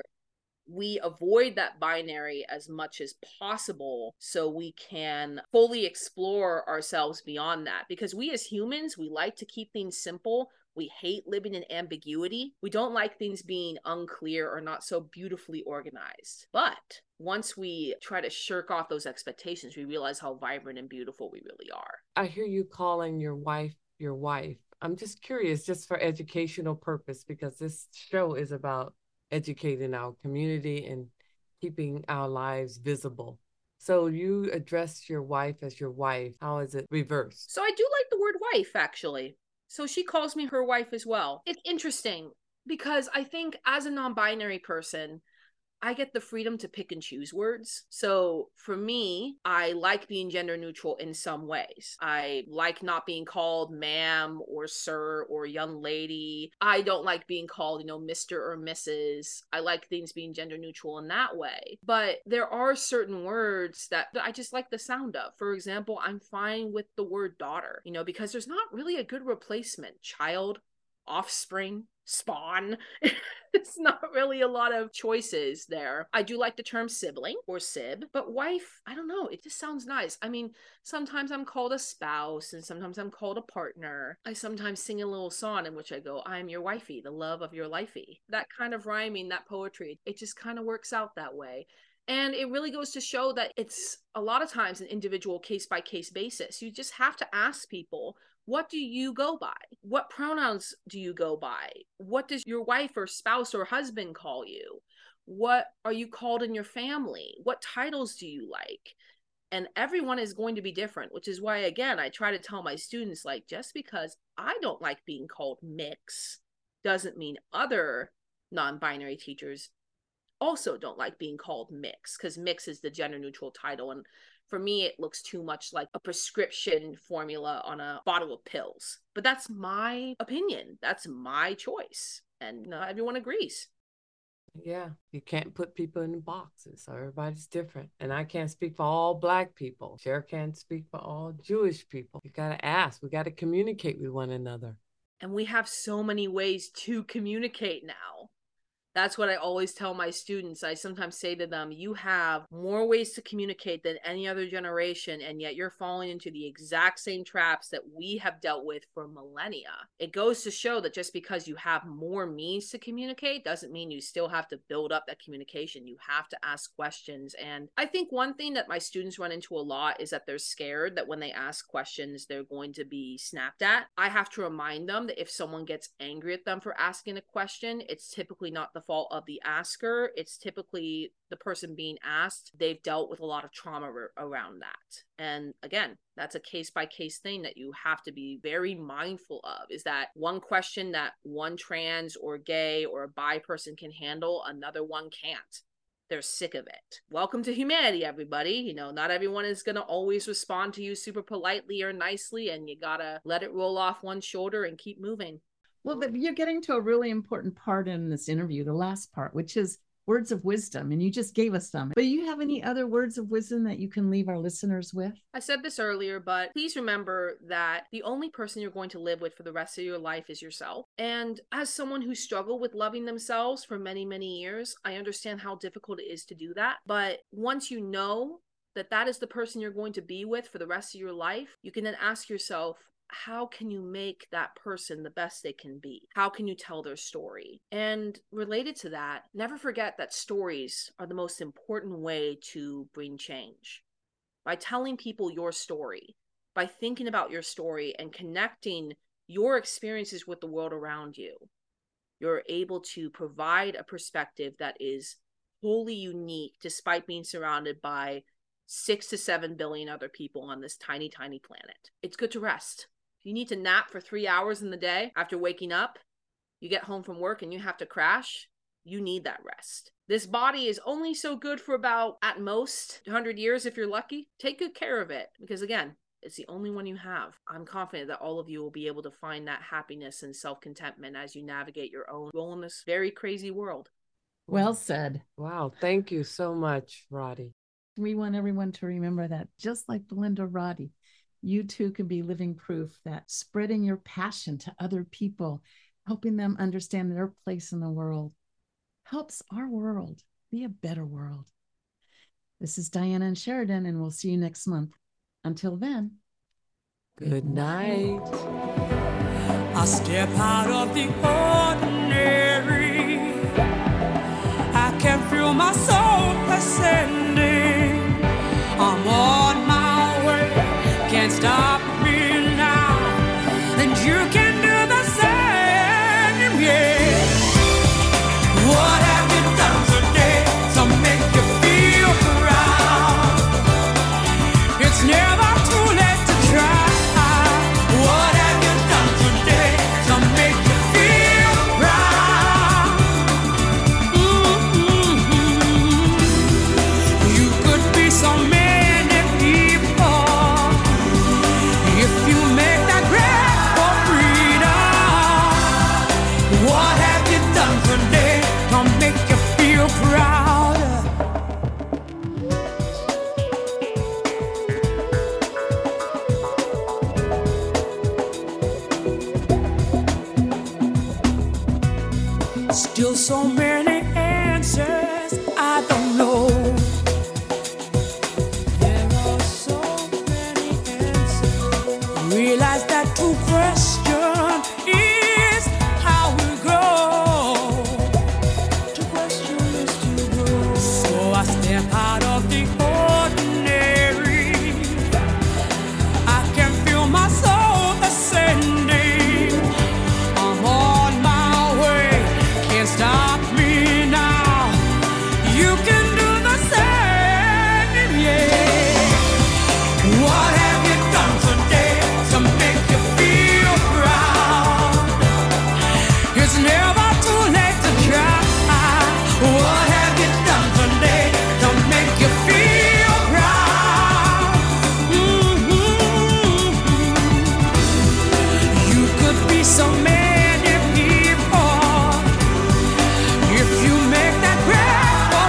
We avoid that binary as much as possible so we can fully explore ourselves beyond that. Because we as humans, we like to keep things simple. We hate living in ambiguity. We don't like things being unclear or not so beautifully organized. But once we try to shirk off those expectations, we realize how vibrant and beautiful we really are. I hear you calling your wife your wife. I'm just curious, just for educational purpose, because this show is about educating our community and keeping our lives visible. So you address your wife as your wife. How is it reversed? So I do like the word wife, actually. So she calls me her wife as well. It's interesting because I think as a non-binary person, I get the freedom to pick and choose words. So for me, I like being gender neutral in some ways. I like not being called ma'am or sir or young lady. I don't like being called, Mr. or Mrs. I like things being gender neutral in that way. But there are certain words that I just like the sound of. For example, I'm fine with the word daughter, because there's not really a good replacement. Child, offspring, spawn. It's not really a lot of choices there. I do like the term sibling or sib, but wife, I don't know. It just sounds nice. I mean, sometimes I'm called a spouse and sometimes I'm called a partner. I sometimes sing a little song in which I go, I'm your wifey, the love of your lifey. That kind of rhyming, that poetry, it just kind of works out that way. And it really goes to show that it's a lot of times an individual case-by-case basis. You just have to ask people, what do you go by? What pronouns do you go by? What does your wife or spouse or husband call you? What are you called in your family? What titles do you like? And everyone is going to be different, which is why, again, I try to tell my students, like, just because I don't like being called mix doesn't mean other non-binary teachers also don't like being called mix, because mix is the gender neutral title. And for me, it looks too much like a prescription formula on a bottle of pills. But that's my opinion. That's my choice. And not everyone agrees. Yeah, you can't put people in boxes. So everybody's different. And I can't speak for all Black people. Cher can't speak for all Jewish people. You got to ask. We got to communicate with one another. And we have so many ways to communicate now. That's what I always tell my students. I sometimes say to them, you have more ways to communicate than any other generation, and yet you're falling into the exact same traps that we have dealt with for millennia. It goes to show that just because you have more means to communicate doesn't mean you still have to build up that communication. You have to ask questions. And I think one thing that my students run into a lot is that they're scared that when they ask questions, they're going to be snapped at. I have to remind them that if someone gets angry at them for asking a question, it's typically not the fault of the asker. It's typically the person being asked. They've dealt with a lot of trauma around that. And again, that's a case-by-case thing that you have to be very mindful of, is that one question that one trans or gay or a bi person can handle, another one can't. they're sick of it. Welcome to humanity, everybody. You know, not everyone is going to always respond to you super politely or nicely, and you got to let it roll off one shoulder and keep moving. Well, you're getting to a really important part in this interview, the last part, which is words of wisdom. And you just gave us some. But do you have any other words of wisdom that you can leave our listeners with? I said this earlier, but please remember that the only person you're going to live with for the rest of your life is yourself. And as someone who struggled with loving themselves for many, many years, I understand how difficult it is to do that. But once you know that that is the person you're going to be with for the rest of your life, you can then ask yourself, how can you make that person the best they can be? How can you tell their story? And related to that, never forget that stories are the most important way to bring change. By telling people your story, by thinking about your story and connecting your experiences with the world around you, you're able to provide a perspective that is wholly unique despite being surrounded by 6 to 7 billion other people on this tiny, tiny planet. It's good to rest. You need to nap for 3 hours in the day after waking up. You get home from work and you have to crash. You need that rest. This body is only so good for about, at most, 100 years if you're lucky. Take good care of it because, again, it's the only one you have. I'm confident that all of you will be able to find that happiness and self-contentment as you navigate your own role in this very crazy world. Well said. Wow. Thank you so much, Roddy. We want everyone to remember that, just like Belinda Roddy, you too can be living proof that spreading your passion to other people, helping them understand their place in the world, helps our world be a better world. This is Diana and Sheridan, and we'll see you next month. Until then, Good night. I step out of the ordinary. I can feel my soul ascending. I'm on my way, can't stop me now, and you can do the same, yeah. What have you done today to make you feel proud? It's never too late to try. What have you done today to make you feel proud? You could be so many people if you make that grab for freedom. What have you done today to make you feel proud? Still so many answers I don't know. There are so many answers. Realize that to question is how we grow. To question is to grow. So I step out of the ordinary. I can feel my soul ascending. I'm on my way, can't stop me now. You can do the same, yeah. What have you done today to make you feel proud? It's never too late to try. What have you done today to make you feel proud? You could be so many people if you make that grab for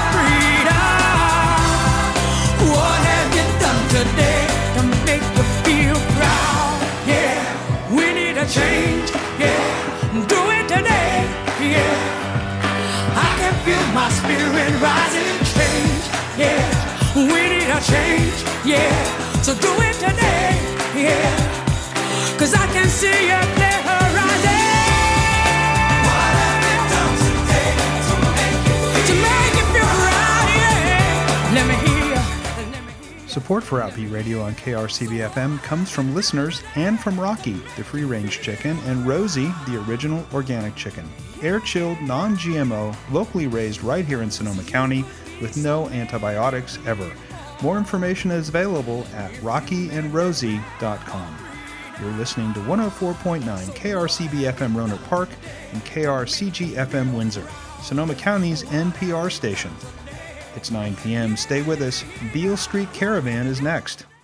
freedom. What have you done today to make you feel proud? Yeah, we need a change. Yeah, do it today. Yeah, I can feel my spirit rising. Change. Yeah, we need a change. Yeah, so do it today. Yeah, 'cause I can see you clear horizon. What have you done today to make you feel proud? Yeah, let me hear you. Let me hear you. Support for Outbeat Radio on KRCB-FM comes from listeners and from Rocky, the free-range chicken, and Rosie, the original organic chicken. Air-chilled, non-GMO, locally raised right here in Sonoma County with no antibiotics ever. More information is available at rockyandrosie.com. You're listening to 104.9 KRCB-FM Roanoke Park and KRCG-FM Windsor, Sonoma County's NPR station. It's 9 p.m. Stay with us. Beale Street Caravan is next.